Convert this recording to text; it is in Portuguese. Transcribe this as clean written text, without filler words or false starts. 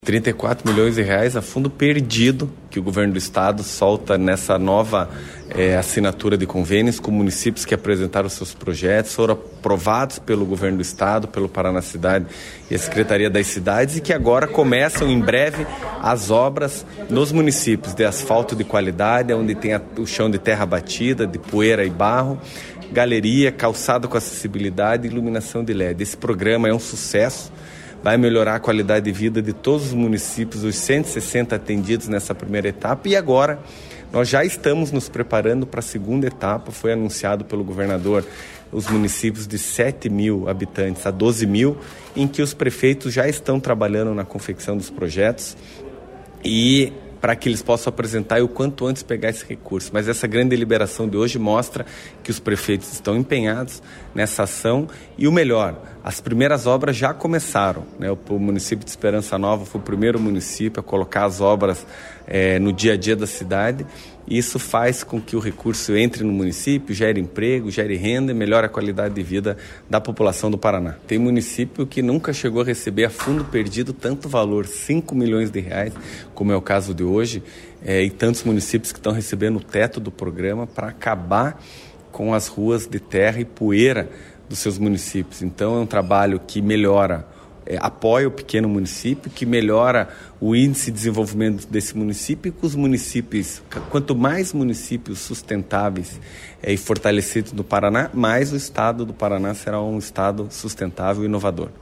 R$ 34 milhões a fundo perdido que o governo do estado solta nessa nova assinatura de convênios com municípios que apresentaram seus projetos, foram aprovados pelo governo do estado, pelo Paraná Cidade e a Secretaria das Cidades, e que agora começam em breve as obras nos municípios de asfalto de qualidade, onde tem o chão de terra batida, de poeira e barro, galeria, calçado com acessibilidade e iluminação de LED. Esse programa é um sucesso. Vai melhorar a qualidade de vida de todos os municípios, os 160 atendidos nessa primeira etapa. E agora nós já estamos nos preparando para a segunda etapa. Foi anunciado pelo governador os municípios de 7 mil habitantes a 12 mil, em que os prefeitos já estão trabalhando na confecção dos projetos e para que eles possam apresentar e o quanto antes pegar esse recurso. Mas essa grande deliberação de hoje mostra que os prefeitos estão empenhados nessa ação e o melhor, as primeiras obras já começaram, né? O município de Esperança Nova foi o primeiro município a colocar as obras no dia a dia da cidade, e isso faz com que o recurso entre no município, gere emprego, gere renda e melhore a qualidade de vida da população do Paraná. Tem município que nunca chegou a receber a fundo perdido tanto valor, R$5 milhões, como é o caso de hoje, e tantos municípios que estão recebendo o teto do programa para acabar com as ruas de terra e poeira dos seus municípios. Então é um trabalho que melhora, apoia o pequeno município, que melhora o índice de desenvolvimento desse município, e que os municípios, quanto mais municípios sustentáveis e fortalecidos no Paraná, mais o estado do Paraná será um estado sustentável e inovador.